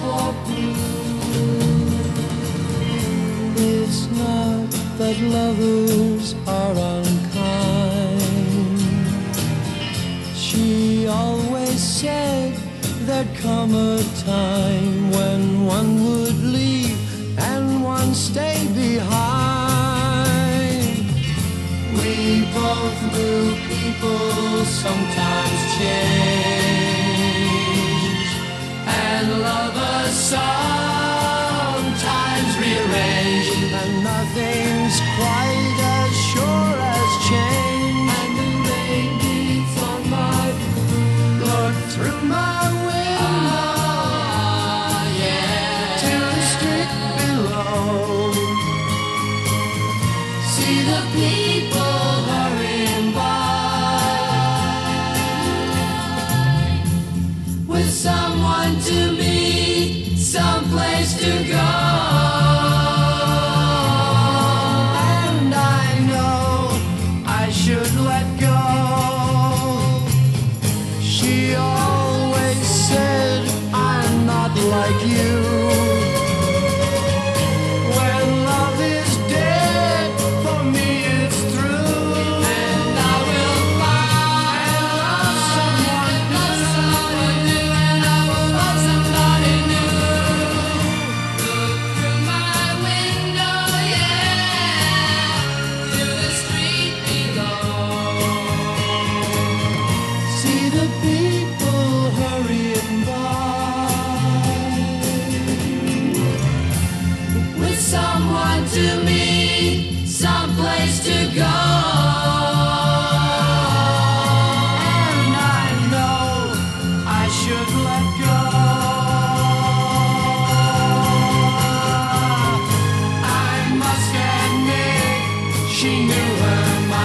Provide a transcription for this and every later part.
or blue. It's not that lovers are unkind. She always said there'd come a time when one would leave and one stay behind. We both knew people sometimes change, and lovers sometimes rearrange, and nothing's quite as sure as change. And the rain beats on my roof. Look through my window to the street below. See the people hurrying by, with someone to meet, someplace to go. And I know I should let go. She always said I'm not like you. When love is dead, for me it's through. And I will find someone new, and I will love somebody new. Look through my window, to the street below. See the people hurrying by, With someone to meet, someplace to go. and I know I should let go. I must admit she knew her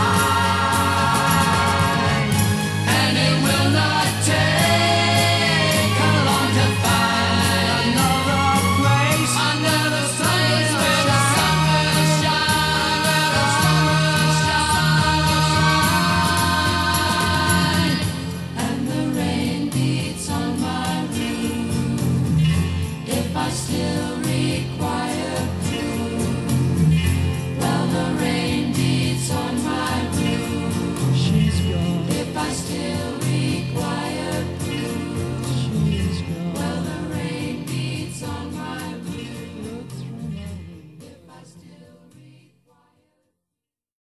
mind, And it will not take her long to find another place. another place where the sun will shine, where the sun will shine. And the rain beats on my roof. If I still